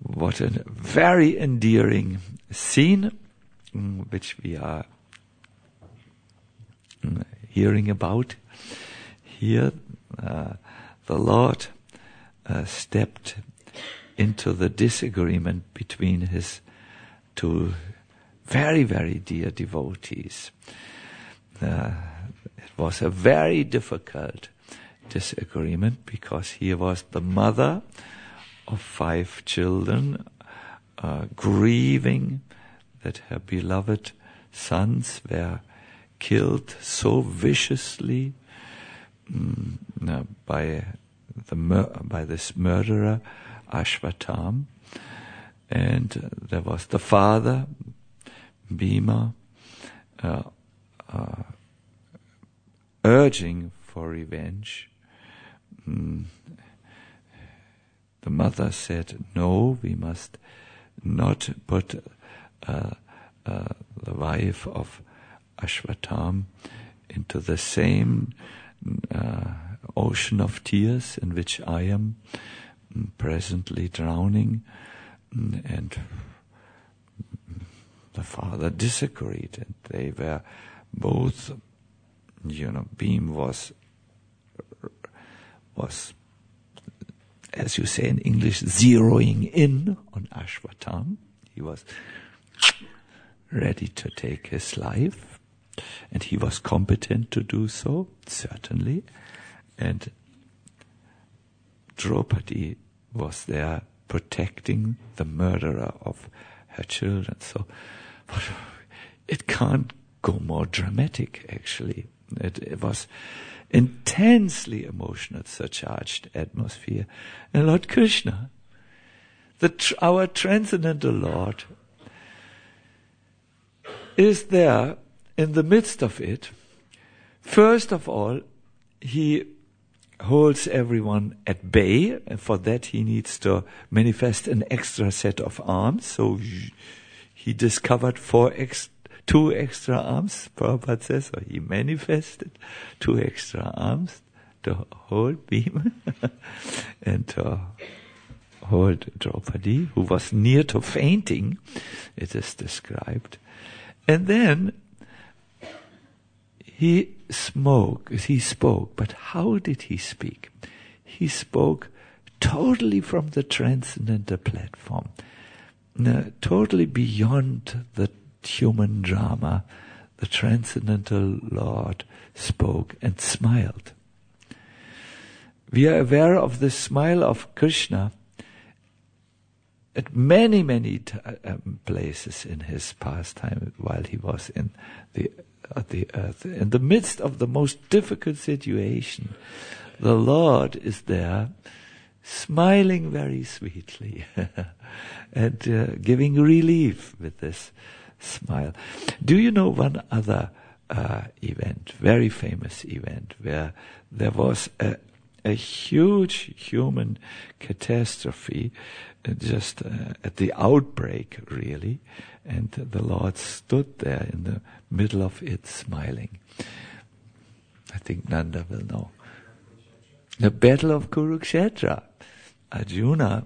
What a very endearing scene which we are hearing about here. The Lord stepped into the disagreement between his two very, very dear devotees. It was a very difficult disagreement because he was the mother of 5 children, grieving that her beloved sons were killed so viciously by this murderer Ashvatam. And there was the father, Bhima, urging for revenge. The mother said, no, we must not put the wife of Ashvatam into the same ocean of tears in which I am presently drowning. And the father disagreed, and they were both, Bhima was, as you say in English, zeroing in on Ashvatam. He was ready to take his life, and he was competent to do so, certainly. And Draupadi was there protecting the murderer of her children. So it can't go more dramatic, actually. It was intensely emotional, surcharged atmosphere. And Lord Krishna, our transcendental Lord, is there in the midst of it. First of all, he holds everyone at bay, and for that he needs to manifest an extra set of arms. So he discovered 2 extra arms, Prabhupada says, or he manifested 2 extra arms to hold Bhima and to hold Draupadi, who was near to fainting, it is described. And then he spoke, but how did he speak? He spoke totally from the transcendental platform, totally beyond the human drama. The transcendental Lord spoke and smiled. We are aware of the smile of Krishna at many, many places in his pastime while he was in the earth. In the midst of the most difficult situation, the Lord is there, smiling very sweetly and giving relief with this smile. Do you know one other event, very famous event, where there was a huge human catastrophe just at the outbreak, really, and the Lord stood there in the middle of it smiling? I think Nanda will know. The Battle of Kurukshetra. Arjuna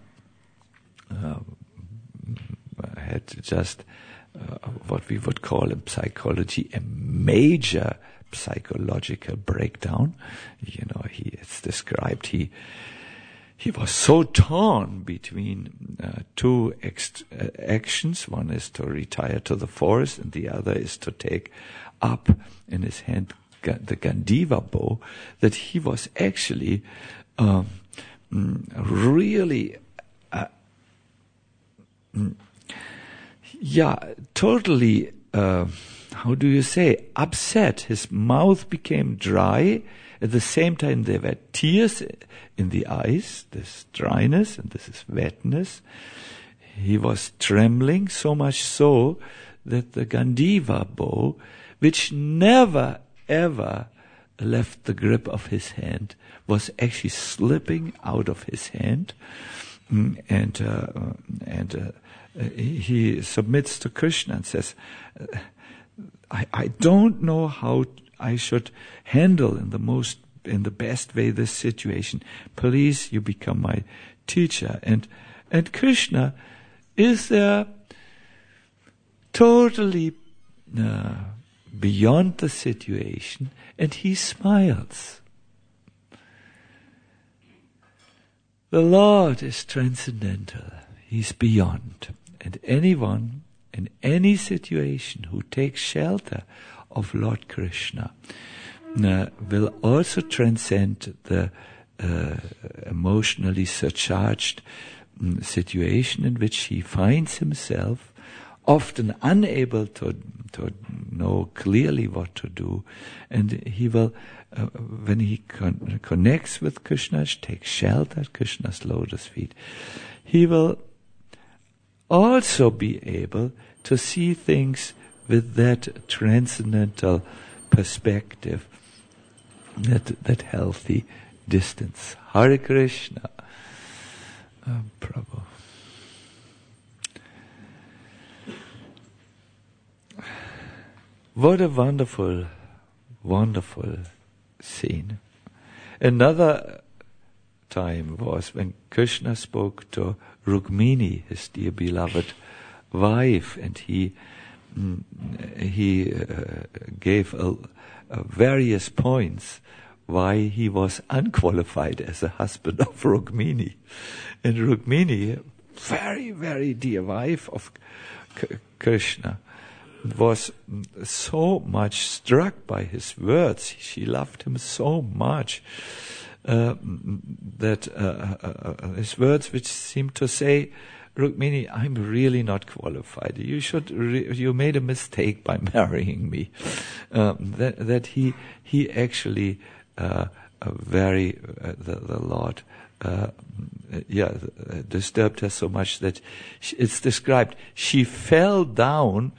had just what we would call in psychology a major psychological breakdown. It's described he was so torn between 2 actions. One is to retire to the forest, and the other is to take up in his hand the Gandiva bow, that he was actually really totally upset. His mouth became dry. At the same time, there were tears in the eyes, this dryness, and this is wetness. He was trembling, so much so that the Gandiva bow, which never ever left the grip of his hand, was actually slipping out of his hand. And he submits to Krishna and says, I don't know how I should handle in the best way this situation. Please, you become my teacher. And And Krishna is there totally beyond the situation, and he smiles. The Lord is transcendental. He's beyond. And anyone in any situation who takes shelter of Lord Krishna will also transcend the emotionally surcharged situation in which he finds himself, often unable to know clearly what to do. And he will, when he connects with Krishna, takes shelter at Krishna's lotus feet, he will also be able to see things with that transcendental perspective, that healthy distance. Hare Krishna. Prabhu. What a wonderful, wonderful scene. Another time was when Krishna spoke to Rukmini, his dear beloved wife, and he gave various points why he was unqualified as a husband of Rukmini. And Rukmini, very, very dear wife of Krishna, was so much struck by his words. She loved him so much that his words, which seemed to say, Rukmini, I'm really not qualified. You made a mistake by marrying me. That he actually the Lord disturbed her so much that it's described she fell down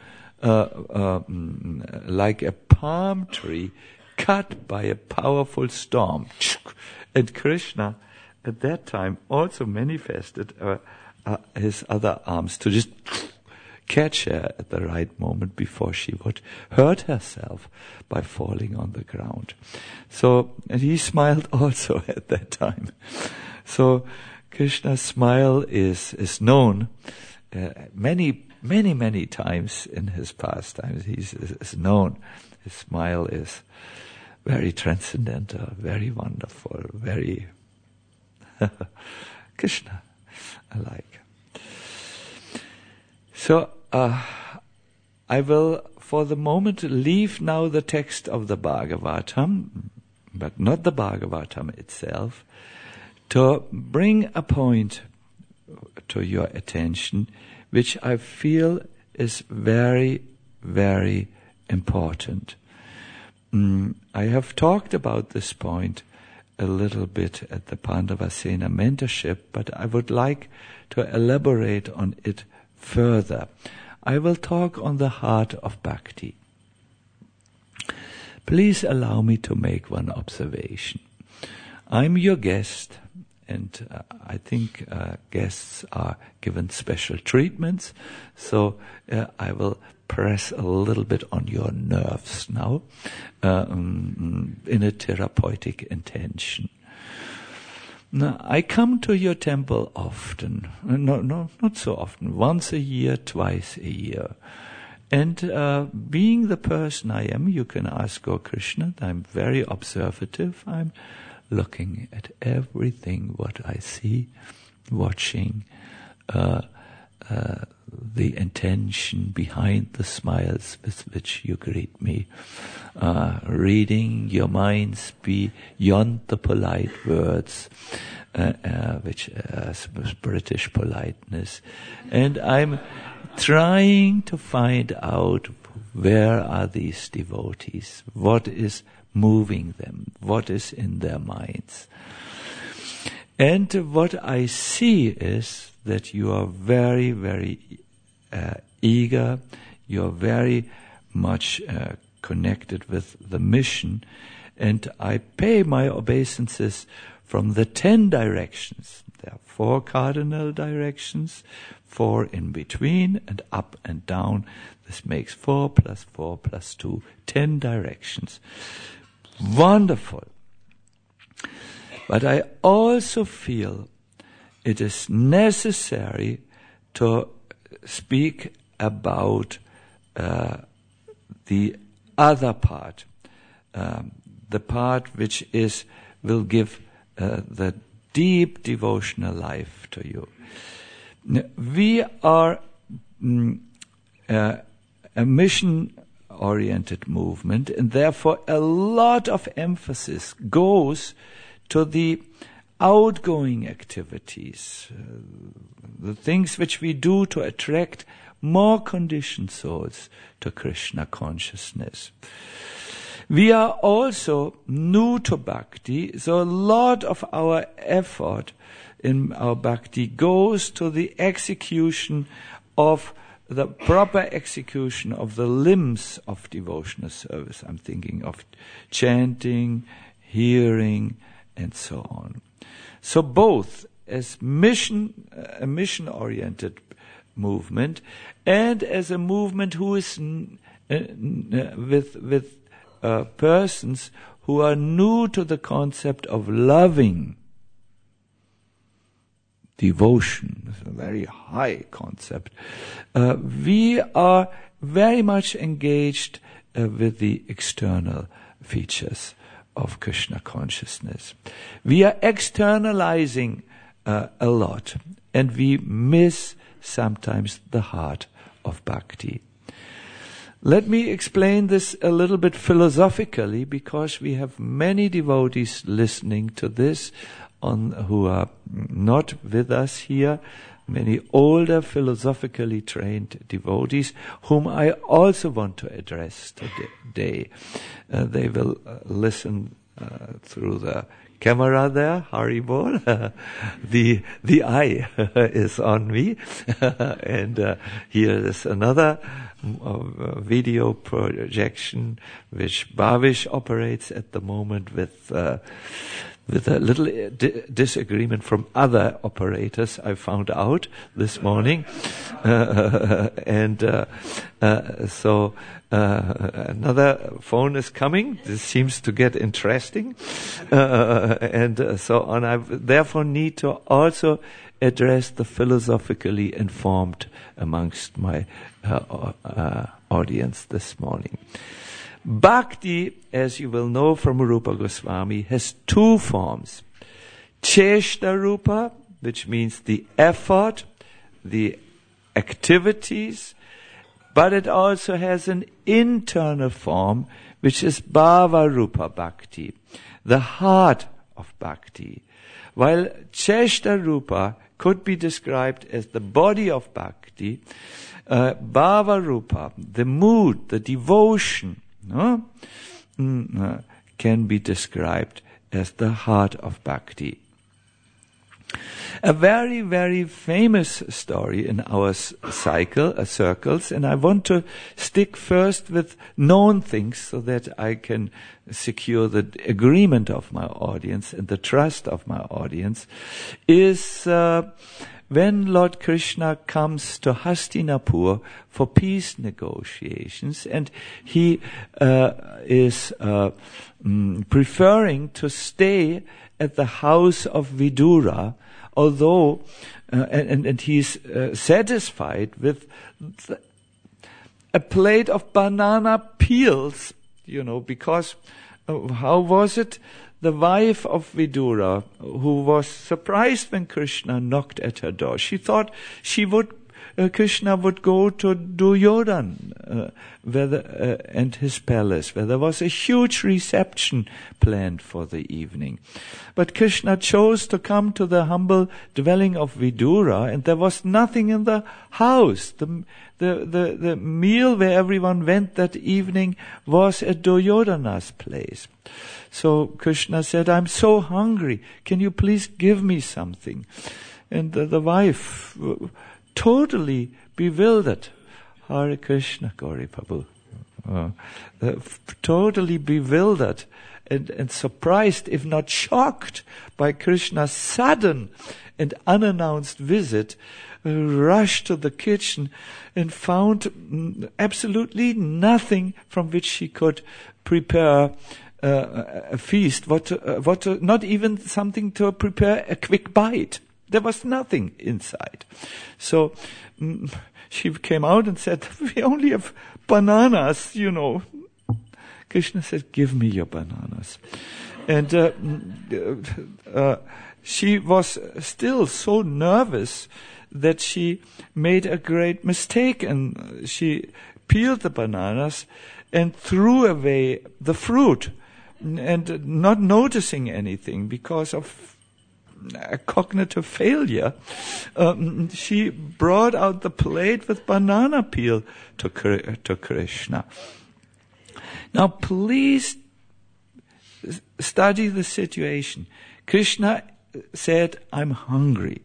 like a palm tree cut by a powerful storm. And Krishna at that time also manifested his other arms to just catch her at the right moment before she would hurt herself by falling on the ground. So, and he smiled also at that time. So Krishna's smile is known many times in his pastimes. He's known. His smile is very transcendental, very wonderful, very Krishna alike. So I will for the moment leave now the text of the Bhagavatam, but not the Bhagavatam itself, to bring a point to your attention which I feel is very, very important. I have talked about this point a little bit at the Pandavasena mentorship, but I would like to elaborate on it further. I will talk on the heart of bhakti. Please allow me to make one observation. I'm your guest, and I think guests are given special treatments, so I will press a little bit on your nerves now in a therapeutic intention. Now, I come to your temple often, not so often, once a year, twice a year. And being the person I am, you can ask Gaur Krishna, I'm very observative. I'm looking at everything what I see, watching the intention behind the smiles with which you greet me, reading your minds beyond the polite words, which is British politeness. And I'm trying to find out where are these devotees, what is moving them, what is in their minds. And what I see is that you are very, very eager, you're very much connected with the mission, and I pay my obeisances from the 10 directions. There are 4 cardinal directions, 4 in between, and up and down. This makes 4 plus 4 plus 2, 10 directions. Wonderful. But I also feel it is necessary to speak about the other part, the part which will give the deep devotional life to you. We are a mission-oriented movement, and therefore a lot of emphasis goes to the outgoing activities, the things which we do to attract more conditioned souls to Krishna consciousness. We are also new to bhakti, so a lot of our effort in our bhakti goes to the execution of the proper execution of the limbs of devotional service. I'm thinking of chanting, hearing, and so on. So both as a mission-oriented movement, and as a movement who is with persons who are new to the concept of loving. Devotion is a very high concept. We are very much engaged with the external features of Krishna consciousness. We are externalizing a lot, and we miss sometimes the heart of bhakti. Let me explain this a little bit philosophically, because we have many devotees listening to this who are not with us here, many older philosophically trained devotees whom I also want to address today. They will listen through the camera there, Haribol. The eye is on me. And here is another video projection which Bhavish operates at the moment with a little disagreement from other operators, I found out this morning. So another phone is coming. This seems to get interesting. And so on. I therefore need to also address the philosophically informed amongst my audience this morning. Bhakti, as you will know from Rupa Goswami, has two forms. Cheshta Rupa, which means the effort, the activities, but it also has an internal form, which is Bhava Rupa Bhakti, the heart of Bhakti. While Cheshta Rupa could be described as the body of Bhakti, Bhava Rupa, the mood, the devotion, can be described as the heart of bhakti. A very, very famous story in our circles, and I want to stick first with known things so that I can secure the agreement of my audience and the trust of my audience, is when Lord Krishna comes to Hastinapur for peace negotiations, and he is preferring to stay at the house of Vidura, although, and he's satisfied with a plate of banana peels, because how was it? The wife of Vidura, who was surprised when Krishna knocked at her door, she thought Krishna would go to Duryodhan and his palace, where there was a huge reception planned for the evening. But Krishna chose to come to the humble dwelling of Vidura, and there was nothing in the house. The meal where everyone went that evening was at Duryodhana's place. So Krishna said, "I'm so hungry. Can you please give me something?" And the wife, totally bewildered, Hare Krishna, Gauri Prabhu, totally bewildered and surprised, if not shocked, by Krishna's sudden and unannounced visit, rushed to the kitchen and found absolutely nothing from which she could prepare a feast, not even something to prepare a quick bite. There was nothing inside. So she came out and said, we only have bananas, Krishna said, give me your bananas. And she was still so nervous that she made a great mistake, and she peeled the bananas and threw away the fruit, and not noticing anything because of a cognitive failure. She brought out the plate with banana peel to Krishna. Now please study the situation. Krishna said, I'm hungry.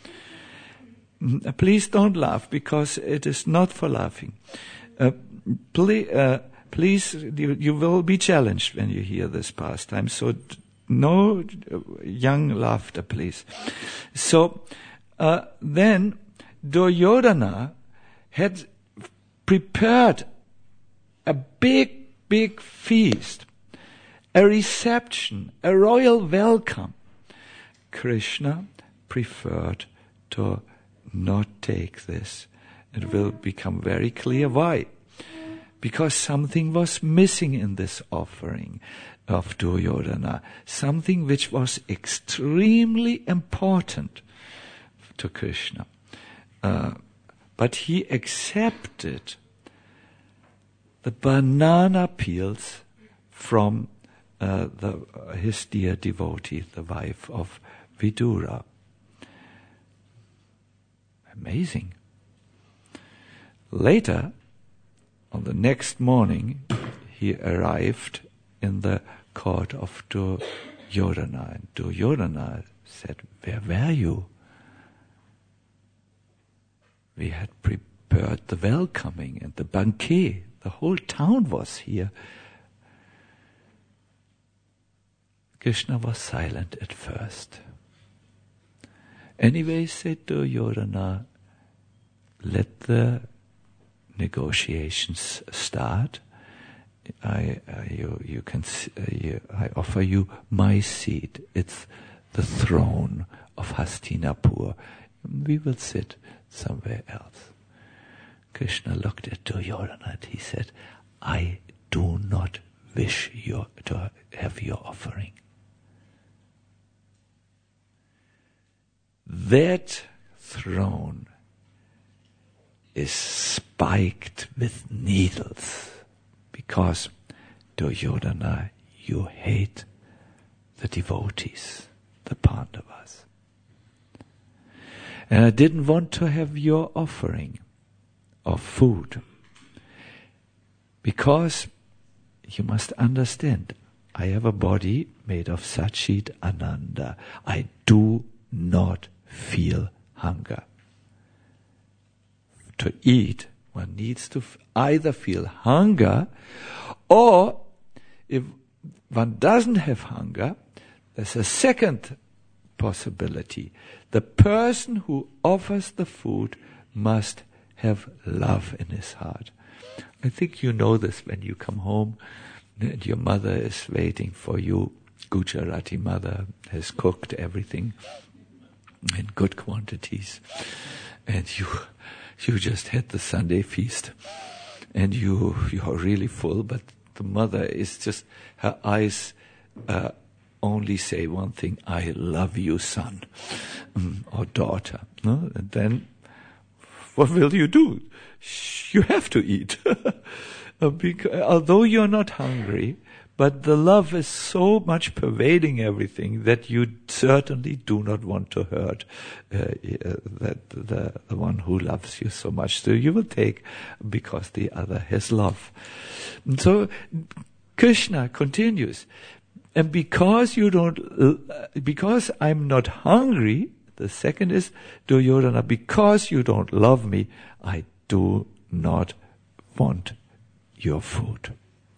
Please don't laugh, because it is not for laughing. Please, you will be challenged when you hear this pastime. So no young laughter, please. So then Duryodhana had prepared a big feast, a reception, a royal welcome. Krishna preferred to not take this. It will become very clear why. Because something was missing in this offering of Duryodhana, something which was extremely important to Krishna. But he accepted the banana peels from his dear devotee, the wife of Vidura. Amazing. Later, on the next morning, he arrived in the court of Duryodhana. And Duryodhana said, where were you? We had prepared the welcoming and the banquet. The whole town was here. Krishna was silent at first. Anyway, said Duryodhana, let the negotiations start. I offer you my seat. It's the throne of Hastinapur. We will sit somewhere else. Krishna looked at Duryodhana and he said, I do not wish to have your offering. That throne is spiked with needles, because Duryodhana, you hate the devotees, the Pandavas. And I didn't want to have your offering of food, because you must understand, I have a body made of Satchit Ananda. I do not feel hunger. To eat, one needs to either feel hunger, or if one doesn't have hunger, there's a second possibility. The person who offers the food must have love in his heart. I think you know this when you come home and your mother is waiting for you. Gujarati mother has cooked everything in good quantities, and you just had the Sunday feast, and you are really full, but the mother is just, her eyes only say one thing, I love you, son, or daughter. No? And then, what will you do? You have to eat. Although you're not hungry, but the love is so much pervading everything that you certainly do not want to hurt the one who loves you so much. So you will take because the other has love. And so Krishna continues, and because I'm not hungry, the second is Duryodhana, because you don't love me, I do not want your food.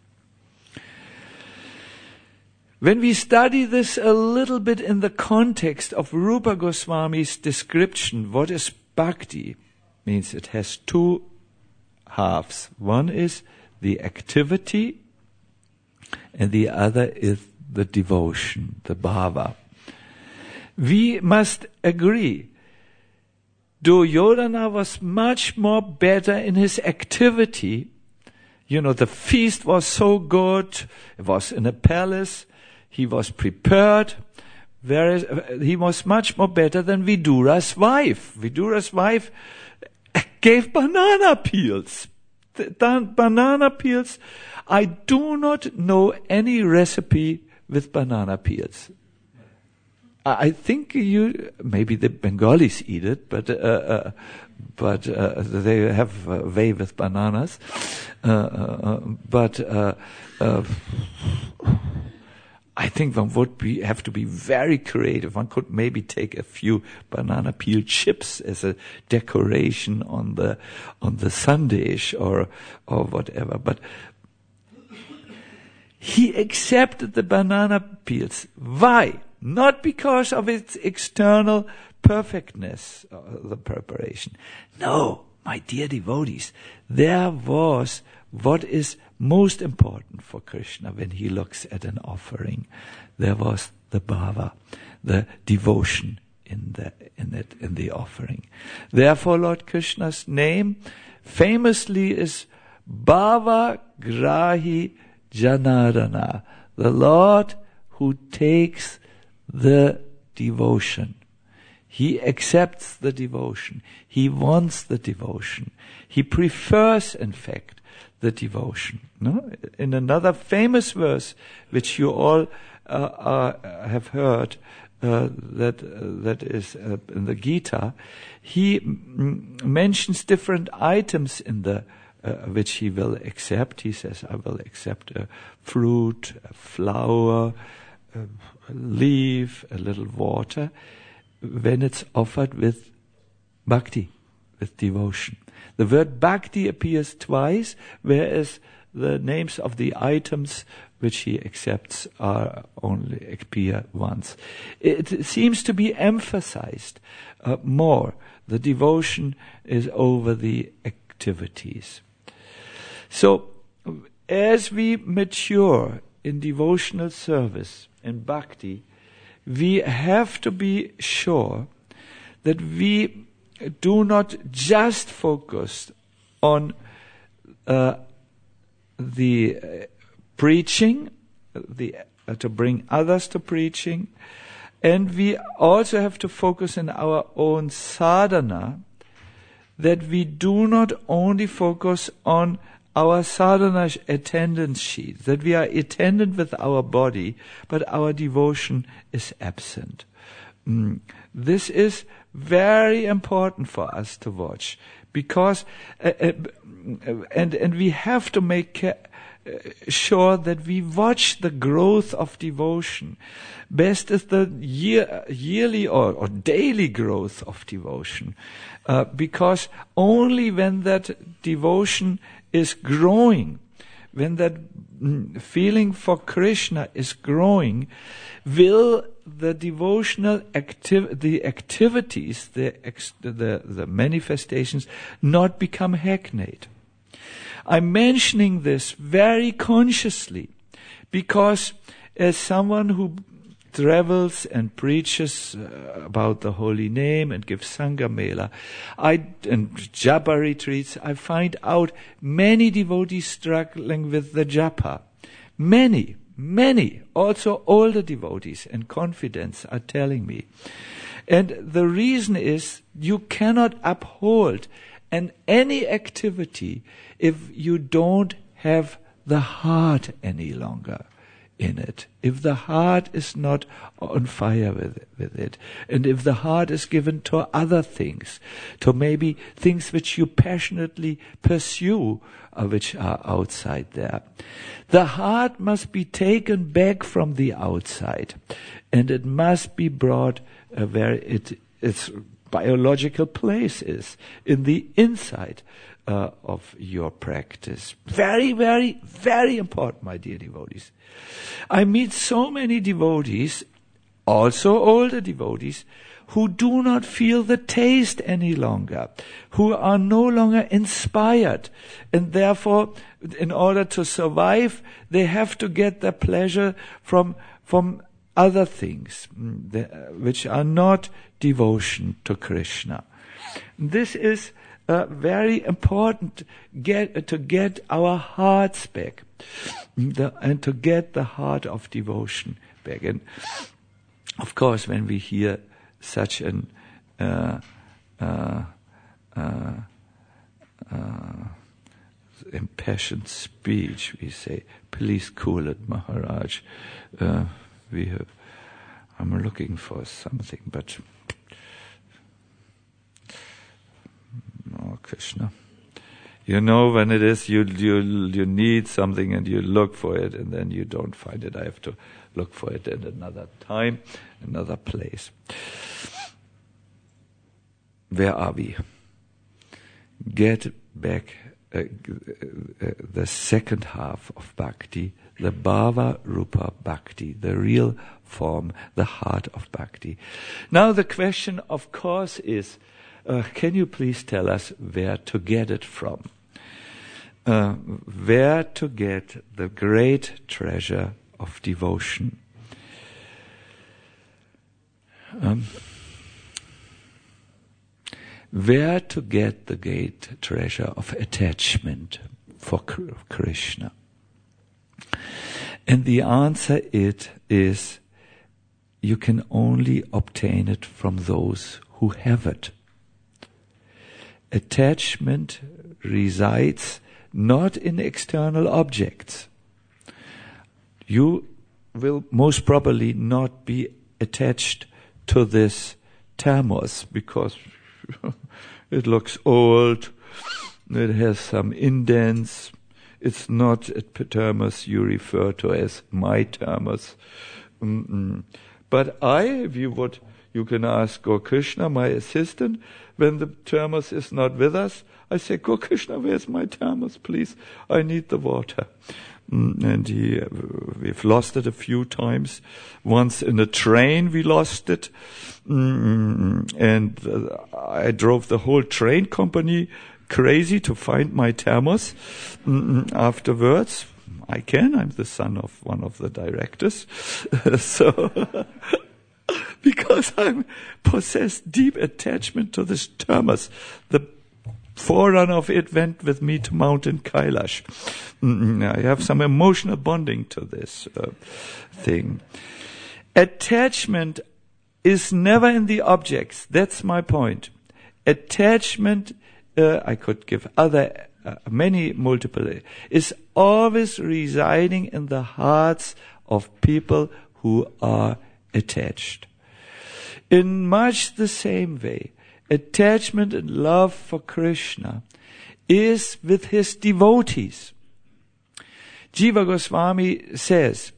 When we study this a little bit in the context of Rupa Goswami's description, what is bhakti? Means it has two halves. One is the activity, and the other is the devotion, the bhava. we must agree, Duryodhana was much more better in his activity. The feast was so good. It was in a palace. He was prepared. Whereas he was much more better than Vidura's wife. Vidura's wife gave banana peels. Banana peels. I do not know any recipe with banana peels. I think maybe the Bengalis eat it, but they have a way with bananas. I think one would have to be very creative. One could maybe take a few banana peel chips as a decoration on the sundish or whatever. But he accepted the banana peels. Why? Not because of its external perfectness, the preparation. No, my dear devotees, there was what is most important for Krishna when he looks at an offering. There was the bhava, the devotion in the offering. Therefore, Lord Krishna's name famously is Bhava Grahi Janardana, the Lord who takes the devotion. He accepts the devotion. He wants the devotion. He prefers, in fact, the devotion. No? In another famous verse, which you all have heard, that is in the Gita, he mentions different items in the which he will accept. He says, I will accept a fruit, a flower, a leaf, a little water, when it's offered with bhakti, with devotion. The word bhakti appears twice, whereas the names of the items which he accepts are only appear once. It seems to be emphasized more. The devotion is over the activities. So, as we mature in devotional service, in bhakti, we have to be sure that we do not just focus on the preaching, to bring others to preaching, and we also have to focus in our own sadhana, that we do not only focus on our sadhana attendance sheet, that we are attendant with our body, but our devotion is absent. This is very important for us to watch, because and we have to make sure that we watch the growth of devotion. Best is the yearly or daily growth of devotion, because only when that devotion is growing, when that feeling for Krishna is growing, will the devotional activities, the manifestations, not become hackneyed. I'm mentioning this very consciously because as someone who travels and preaches about the holy name and gives Sangha Mela and japa retreats, I find out many devotees struggling with the japa. Many, also older devotees and confidants are telling me. And the reason is you cannot uphold any activity if you don't have the heart any longer in it. If the heart is not on fire with it, and if the heart is given to other things, to maybe things which you passionately pursue, which are outside there. The heart must be taken back from the outside, and it must be brought where its biological place is, in the inside of your practice. Very, very, very important, my dear devotees. I meet so many devotees, also older devotees, who do not feel the taste any longer, who are no longer inspired, and therefore, in order to survive, they have to get their pleasure from other things which are not devotion to Krishna. This is very important to get our hearts back and to get the heart of devotion back. And of course, when we hear such an impassioned speech, we say, "Please cool it, Maharaj. I'm looking for something, but oh, Krishna." You know when it is you need something and you look for it and then you don't find it. I have to look for it at another time, another place. Where are we? Get back the second half of bhakti, the bhava rupa bhakti, the real form, the heart of bhakti. Now the question, of course, is, can you please tell us where to get it from? Where to get the great treasure of devotion? Where to get the great treasure of attachment for Krishna? And the answer is you can only obtain it from those who have it. Attachment resides not in external objects. You will most probably not be attached to this thermos because it looks old, it has some indents, it's not a thermos you refer to as my thermos. But if you can ask Gaur Krishna, my assistant, when the thermos is not with us, I say, "Gaur Krishna, where's my thermos, please? I need the water." And we've lost it a few times. Once in a train we lost it. And I drove the whole train company crazy to find my thermos. Afterwards, I'm the son of one of the directors. So, because I'm possessed deep attachment to this thermos. The forerunner of it went with me to Mountain Kailash. I have some emotional bonding to this thing. Attachment is never in the objects. That's my point. Attachment, I could give many multiple, is always residing in the hearts of people who are attached. In much the same way, attachment and love for Krishna is with his devotees. Jiva Goswami says,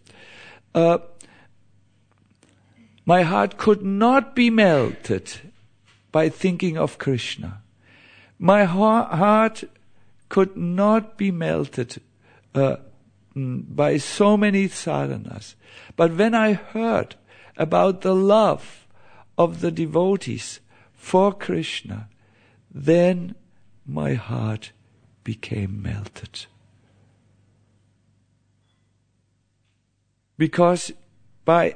my heart could not be melted by thinking of Krishna. My heart could not be melted by so many sadhanas. But when I heard about the love of the devotees for Krishna, then my heart became melted. Because by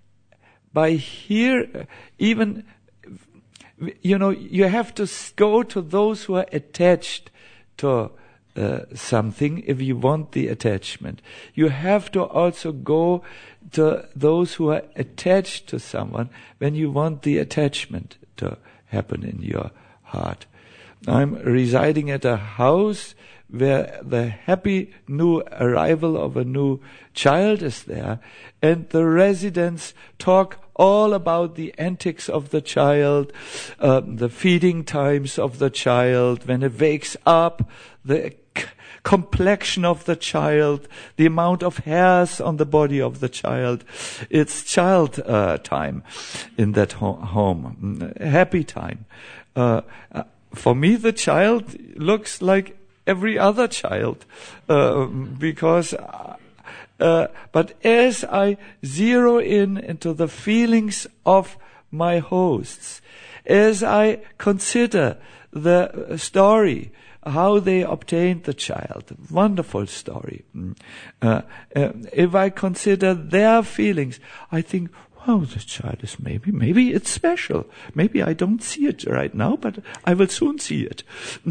here, even, you have to go to those who are attached to something if you want the attachment. You have to also go to those who are attached to someone when you want the attachment to happen in your heart. I'm residing at a house where the happy new arrival of a new child is there, and the residents talk all about the antics of the child, the feeding times of the child, when it wakes up, the complexion of the child, the amount of hairs on the body of the child. It's child time in that home, happy time. For me, the child looks like every other child, because but as I zero into the feelings of my hosts, as I consider the story, how they obtained the child. Wonderful story. If I consider their feelings, I think, wow, the child is maybe it's special. Maybe I don't see it right now, but I will soon see it.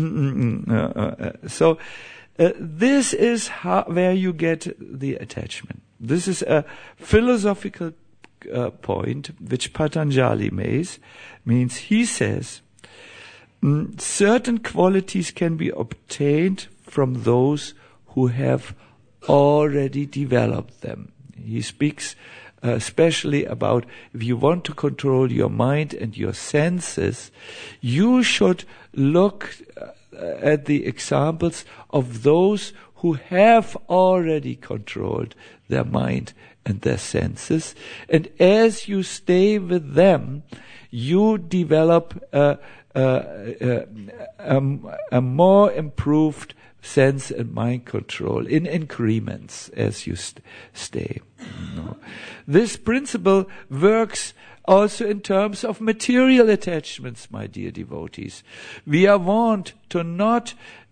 So this is where you get the attachment. This is a philosophical point which Patanjali means he says certain qualities can be obtained from those who have already developed them. He speaks especially about if you want to control your mind and your senses, you should look at the examples of those who have already controlled their mind and their senses. And as you stay with them, you develop a more improved sense and mind control in increments as you stay. This principle works also in terms of material attachments, my dear devotees. We are warned to not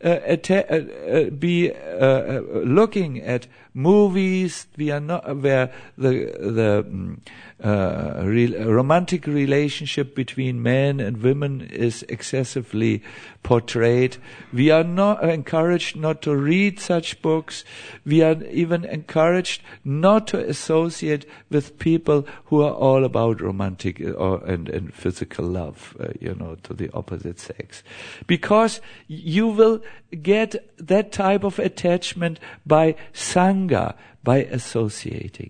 be looking at movies. We are not where the romantic relationship between men and women is excessively portrayed. We are not encouraged not to read such books. We are even encouraged not to associate with people who are all about romantic and physical love, to the opposite sex. Because you will get that type of attachment by sangha, by associating.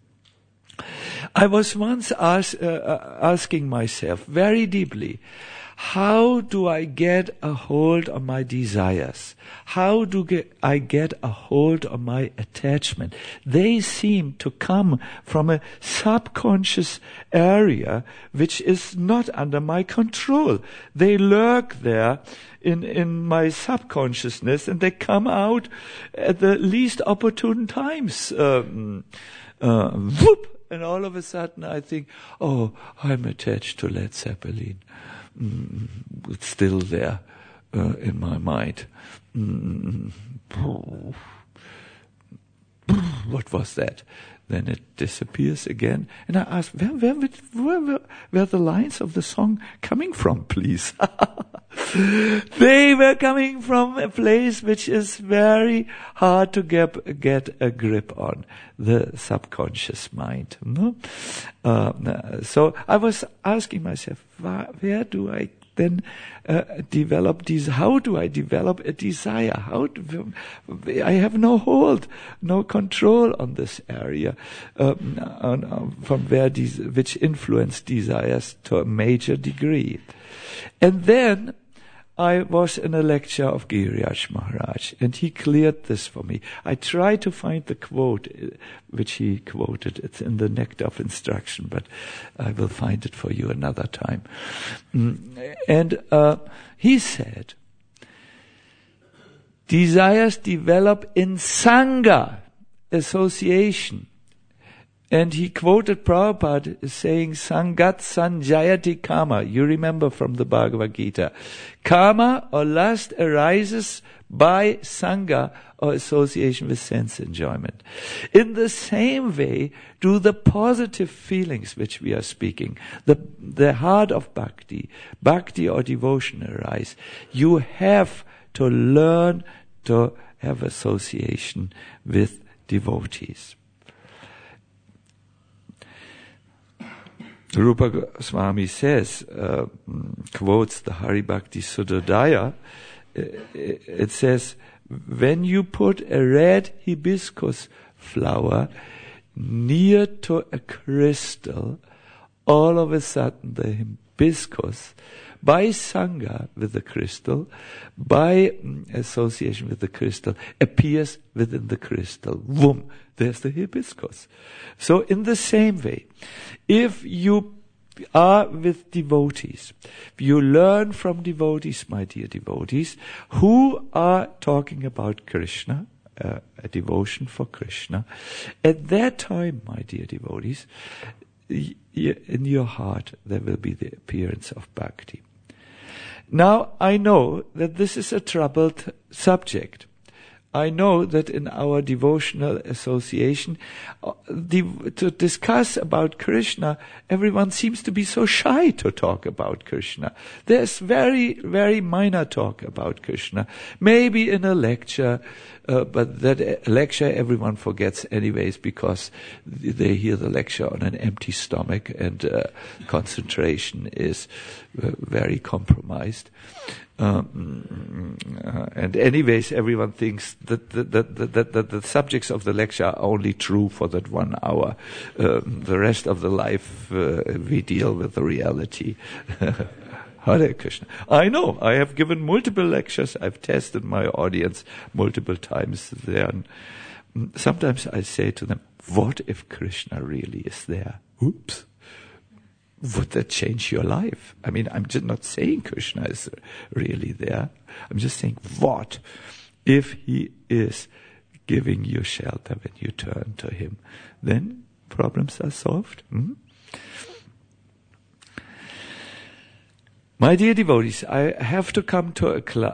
I was once asking myself very deeply, how do I get a hold on my desires? How do I get a hold on my attachment? They seem to come from a subconscious area which is not under my control. They lurk there in my subconsciousness, and they come out at the least opportune times. Whoop! And all of a sudden I think, oh, I'm attached to Led Zeppelin. It's still there in my mind. What was that? Then it disappears again. And I ask, where were the lines of the song coming from, please? They were coming from a place which is very hard to get a grip on, the subconscious mind. No? So I was asking myself, where do I then develop these? How do I develop a desire? I have no hold, no control on this area, from where which influence desires to a major degree. And then I was in a lecture of Giriraj Maharaj, and he cleared this for me. I tried to find the quote which he quoted. It's in the Nectar of Instruction, but I will find it for you another time. And he said, desires develop in Sangha, association. And he quoted Prabhupada saying, Sangat sanjayati kama. You remember from the Bhagavad Gita. Kama or lust arises by Sangha or association with sense enjoyment. In the same way do the positive feelings which we are speaking, the heart of bhakti or devotion arise. You have to learn to have association with devotees. Rupa Goswami says, quotes the Hari Bhakti Sudodaya, it says, when you put a red hibiscus flower near to a crystal, all of a sudden the hibiscus, by Sangha with the crystal, by association with the crystal, appears within the crystal. Boom! There's the hibiscus. So in the same way, if you are with devotees, you learn from devotees, my dear devotees, who are talking about Krishna, a devotion for Krishna. At that time, my dear devotees, in your heart there will be the appearance of bhakti. Now, I know that this is a troubled subject. I know that in our devotional association, to discuss about Krishna, everyone seems to be so shy to talk about Krishna. There's very, very minor talk about Krishna. Maybe in a lecture, but that lecture everyone forgets anyways because they hear the lecture on an empty stomach and concentration is very compromised. And anyways, everyone thinks that the subjects of the lecture are only true for that 1 hour. The rest of the life, we deal with the reality. Hare Krishna. I know, I have given multiple lectures. I've tested my audience multiple times there. And sometimes I say to them, what if Krishna really is there? Oops. Would that change your life? I mean, I'm just not saying Krishna is really there. I'm just saying, what if he is giving you shelter when you turn to him? Then problems are solved. My dear devotees, I have to come to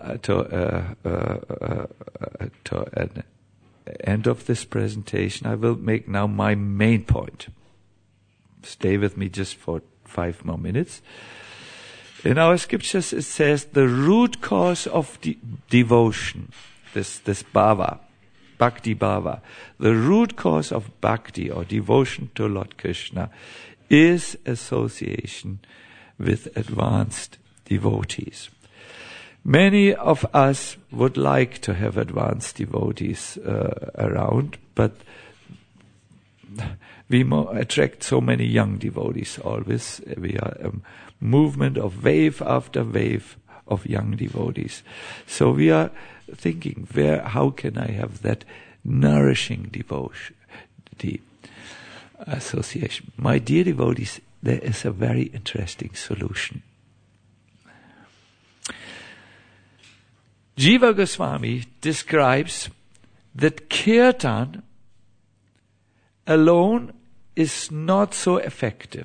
an end of this presentation. I will make now my main point. Stay with me just for 5 more minutes. In our scriptures it says the root cause of devotion, this bhava, bhakti bhava, the root cause of bhakti or devotion to Lord Krishna is association with advanced devotees. Many of us would like to have advanced devotees around, but we attract so many young devotees always. We are a movement of wave after wave of young devotees. So we are thinking, how can I have that nourishing devotion, the association? My dear devotees, there is a very interesting solution. Jiva Goswami describes that kirtan alone is not so effective.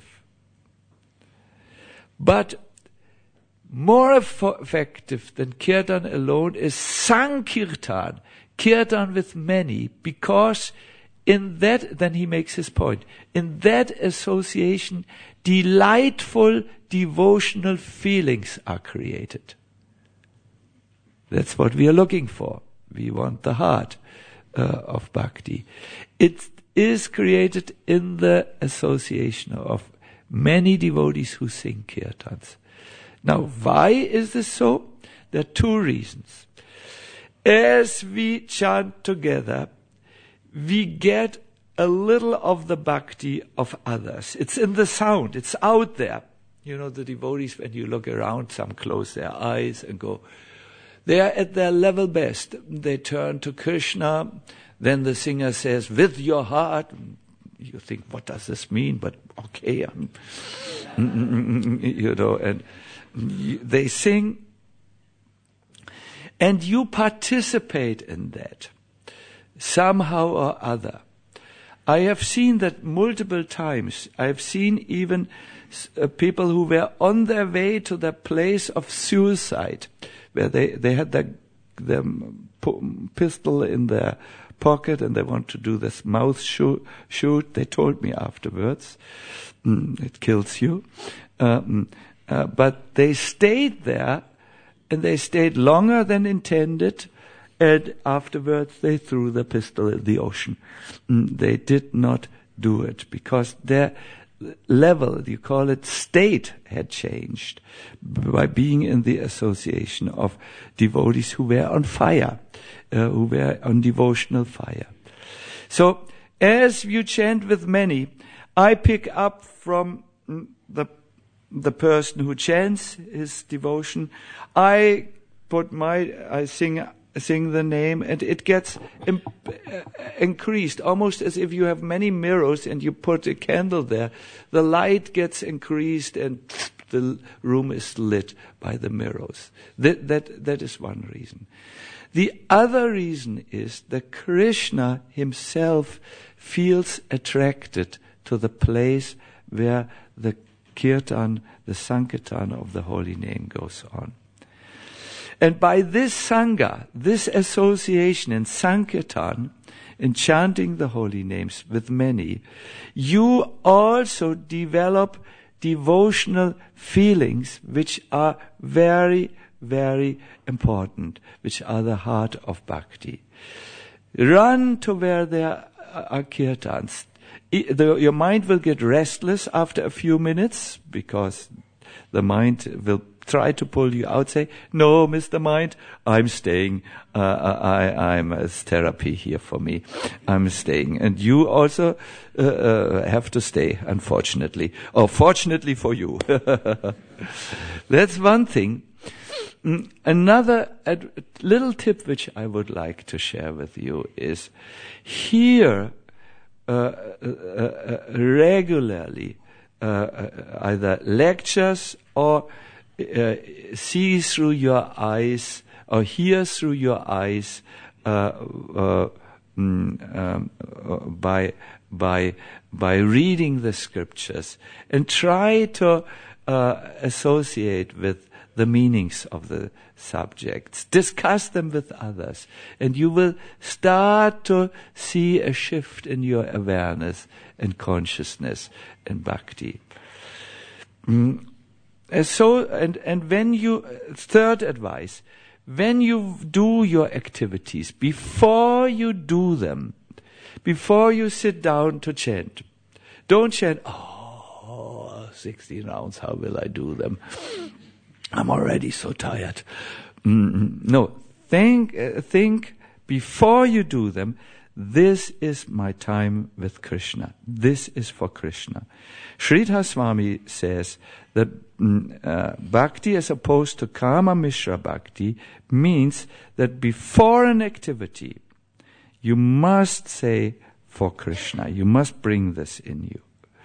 But more effective than kirtan alone is sankirtan, kirtan with many, because in that, then he makes his point, in that association, delightful devotional feelings are created. That's what we are looking for. We want the heart of bhakti. It is created in the association of many devotees who sing kirtans. Now, why is this so? There are 2 reasons. As we chant together, we get a little of the bhakti of others. It's in the sound. It's out there. You know, the devotees, when you look around, some close their eyes and go, they are at their level best. They turn to Krishna. Then the singer says, with your heart. You think, what does this mean? But okay, you know, and they sing. And you participate in that somehow or other. I have seen that multiple times. I have seen even people who were on their way to the place of suicide, where they had their pistol in their pocket and they want to do this mouth shoot. They told me afterwards, it kills you. But they stayed there, and they stayed longer than intended, and afterwards they threw the pistol in the ocean. They did not do it because their level, you call it state, had changed by being in the association of devotees who were on fire, who were on devotional fire. So, as you chant with many, I pick up from the person who chants his devotion. I sing the name, and it gets increased, almost as if you have many mirrors and you put a candle there. The light gets increased and the room is lit by the mirrors. That is one reason. The other reason is that Krishna himself feels attracted to the place where the kirtan, the sankirtan of the holy name goes on. And by this Sangha, this association in Sankirtan, in chanting the holy names with many, you also develop devotional feelings which are very, very important, which are the heart of bhakti. Run to where there are kirtans. Your mind will get restless after a few minutes because the mind will try to pull you out, say, no, Mr. Mind, I'm staying. It's therapy here for me. I'm staying. And you also have to stay, unfortunately. Or fortunately for you. That's one thing. Another little tip which I would like to share with you is hear regularly either lectures or see through your eyes or hear through your eyes by reading the scriptures, and try to associate with the meanings of the subjects. Discuss them with others, and you will start to see a shift in your awareness and consciousness in bhakti. And when you, third advice, when you do your activities, before you do them, before you sit down to chant, don't chant, 16 rounds, how will I do them? I'm already so tired. No, think before you do them, this is my time with Krishna. This is for Krishna. Sridhar Swami says that bhakti as opposed to Kama Mishra bhakti means that before an activity, you must say for Krishna. You must bring this in you.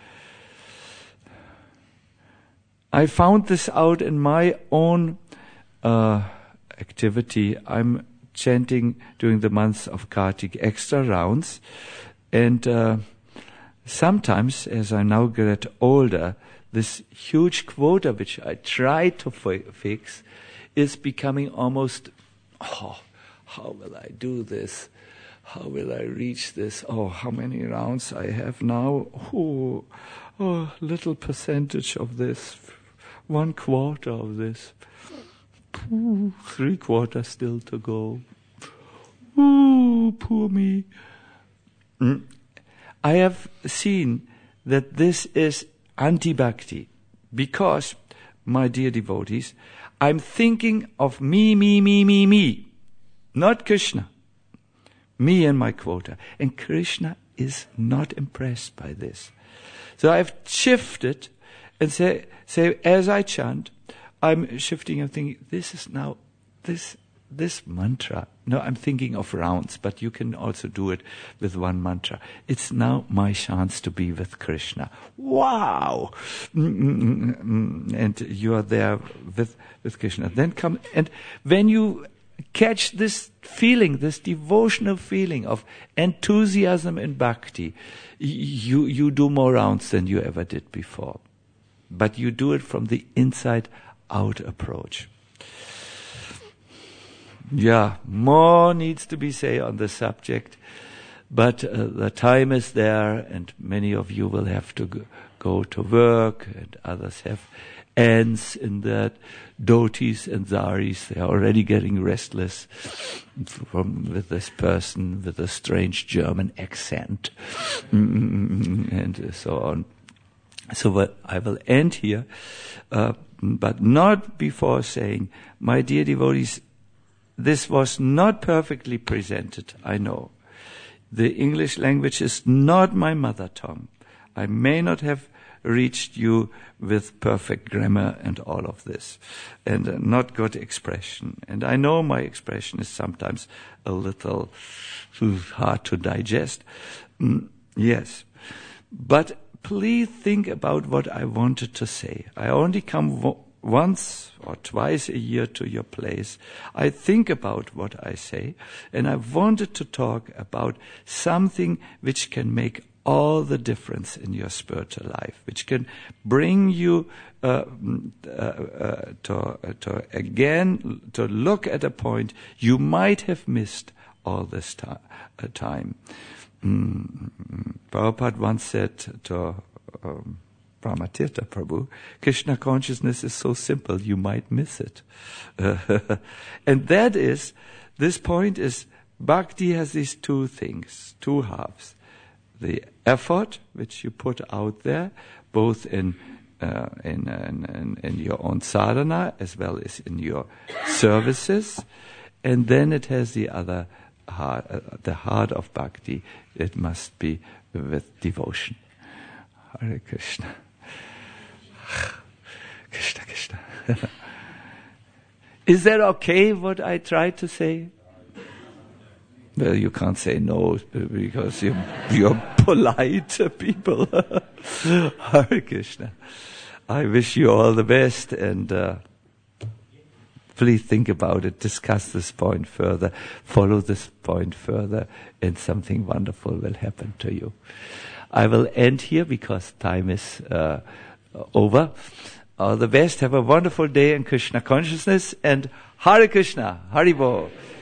I found this out in my own activity. I'm chanting during the months of Kartik extra rounds, and sometimes, as I now get older, this huge quota which I try to fix is becoming almost, how will I do this? How will I reach this? How many rounds I have now? Little percentage of this, 1/4 of this, 3/4 still to go. Poor me. I have seen that this is anti-bhakti because, my dear devotees, I'm thinking of me, not Krishna. Me and my quota. And Krishna is not impressed by this. So I've shifted and say as I chant, I'm shifting and thinking, this is now, this mantra. No, I'm thinking of rounds, but you can also do it with one mantra. It's now my chance to be with Krishna. Wow! And you are there with Krishna. Then come, and when you catch this feeling, this devotional feeling of enthusiasm in bhakti, you do more rounds than you ever did before. But you do it from the inside out approach. Yeah, more needs to be said on the subject, but the time is there, and many of you will have to go to work, and others have ends in that. Dhotis and zaris, they are already getting restless with this person with a strange German accent, and so on. So I will end here, but not before saying, my dear devotees, this was not perfectly presented, I know. The English language is not my mother tongue. I may not have reached you with perfect grammar and all of this, and not good expression. And I know my expression is sometimes a little hard to digest. Yes. But please think about what I wanted to say. I only come once or twice a year to your place. I think about what I say, and I wanted to talk about something which can make all the difference in your spiritual life, which can bring you to look at a point you might have missed all this time. Prabhupada once said to Brahmatirtha Prabhu, Krishna consciousness is so simple you might miss it. And that is, this point is, bhakti has these two things, two halves. The effort which you put out there, both in your own sadhana as well as in your services, and then it has the other heart, the heart of bhakti. It must be with devotion. Hare Krishna. Krishna, Krishna. Is that okay what I tried to say? Well, you can't say no because you're polite people. Hare Krishna. I wish you all the best, and please think about it, discuss this point further, follow this point further, and something wonderful will happen to you. I will end here because time is over. All the best. Have a wonderful day in Krishna consciousness, and Hare Krishna, Hare Bo.